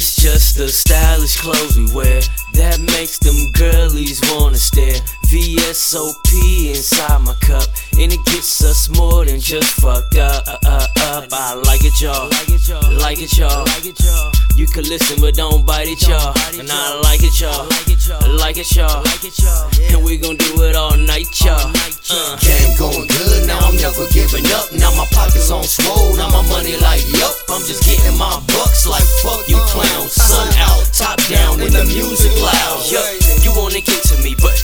It's just the stylish clothes we wear that makes them girlies wanna stare. VSOP inside my cup, and it gets us more than just fucked up. I like it, y'all. Like it, y'all. You can listen, but don't bite it, y'all. And I like it, y'all. Like it, y'all. And we gon' do it all night, y'all. Game going good, now I'm never giving up. Now my pockets on swole, now my money like yup. I'm just getting my bucks like fuck you clowns. Sun out, top down, and the music loud. Yup, you wanna get to me, but